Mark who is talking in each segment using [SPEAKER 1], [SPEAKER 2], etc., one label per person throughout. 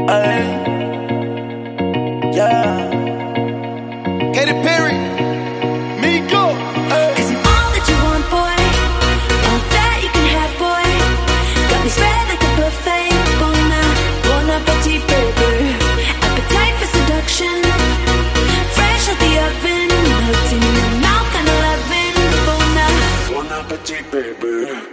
[SPEAKER 1] Ay, yeah. Katy Perry, Miko.
[SPEAKER 2] Cause I'm all that you want, boy. All that you can have, boy. Got me spread like a buffet. Bon appetit, baby. Appetite for seduction. Fresh out the oven. Melting in your mouth, kinda loving. Bon appetit, baby.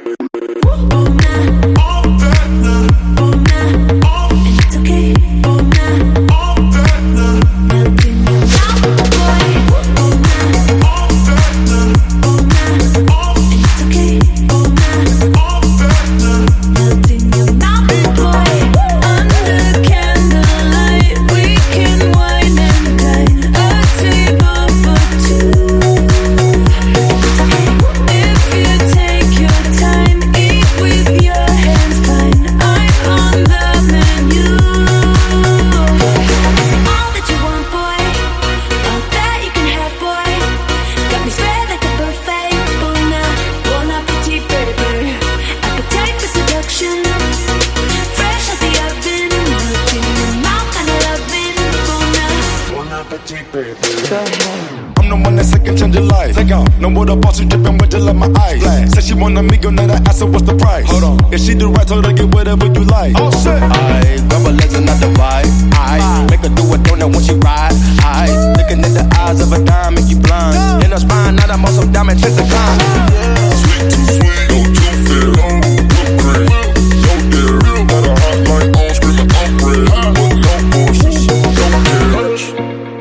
[SPEAKER 1] I'm the one that second change your life. Take off, no more the boss, she dripping with just like my eyes. Said she want a Migo, now I asked her what's the price. Hold on, if she do right, told her get whatever you like. Oh shit, I grab her legs and not the vibe. I make her do a donut when she ride. I looking at the eyes of a dime, make you blind. In her spine, now I'm on some diamond chase a climb. Sweet too sweet, no too fair. Whip cream, no dairy. Got a hot light on, screaming I'm red. But no bullshit, don't care.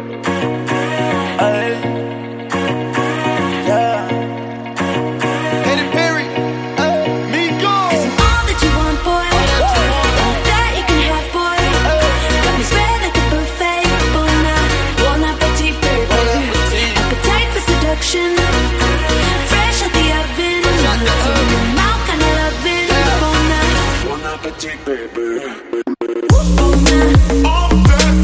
[SPEAKER 2] Fresh out the oven, melting in your mouth, kinda loving. Bon appetit, baby.